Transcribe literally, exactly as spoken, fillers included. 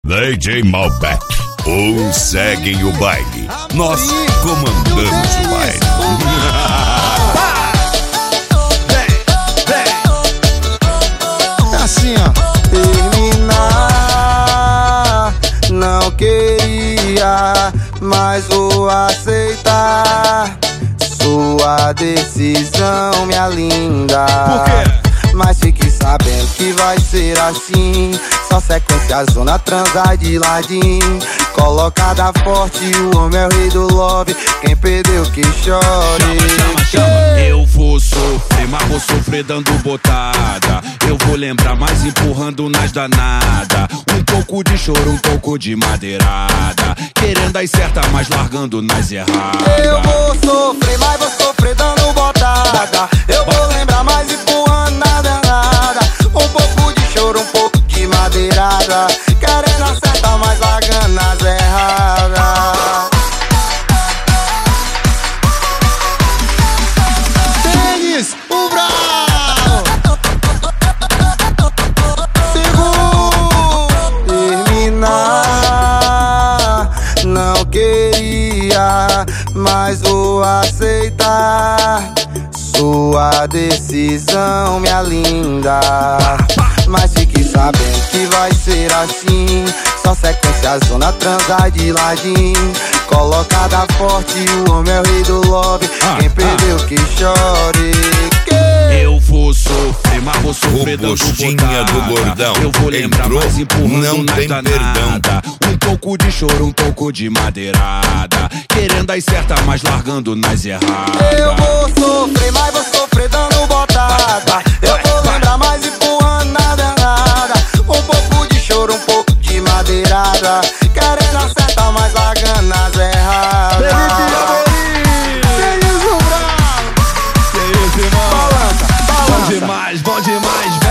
D J Malbec, uns seguem o baile, nós comandamos o baile. Assim, ó. Terminar, não queria, mas vou aceitar sua decisão, minha linda. Por quê? Mas fique sabendo que vai ser assim, só sequência, zona, transar de ladinho. Colocada forte, o homem é o rei do love, quem perdeu que chore. Chama, chama, chama. Eu vou sofrer, mas vou sofrer dando botada. Eu vou lembrar mais empurrando nas danadas. Um pouco de choro, um pouco de madeirada. Querendo as certas, mas largando nas erradas. Eu vou sofrer, mas vou sofrer dando botada. Eu vou lembrar mais empurrando na danada. Um pouco de choro, um pouco de madeirada. Querendo acertar, mas largando nas erradas. Tênis, o brau. Segundo, terminar, não queria, mas vou aceitar sua decisão, minha linda. Mas fique sabendo que vai ser assim, só sequência, zona, transar de ladinho. Colocada forte, o homem é o rei do love, ah, quem perdeu ah. que chore. Eu vou sofrer, mas vou sofrer dando Postinha botada. do bordão. Eu vou lembrar Entrou, mais empurrando não nas tem danada. Um pouco de choro, um pouco de madeirada. Querendo as certas, mas largando nas erradas. Eu vou sofrer, mas vou sofrer dando botada. Eu vou lembrar mais empurrando na danada. Um pouco de choro, um pouco de madeirada. Querendo acertar, mas largando nas erradas. Que isso, irmão? Balança, Bom balança. demais, bom demais.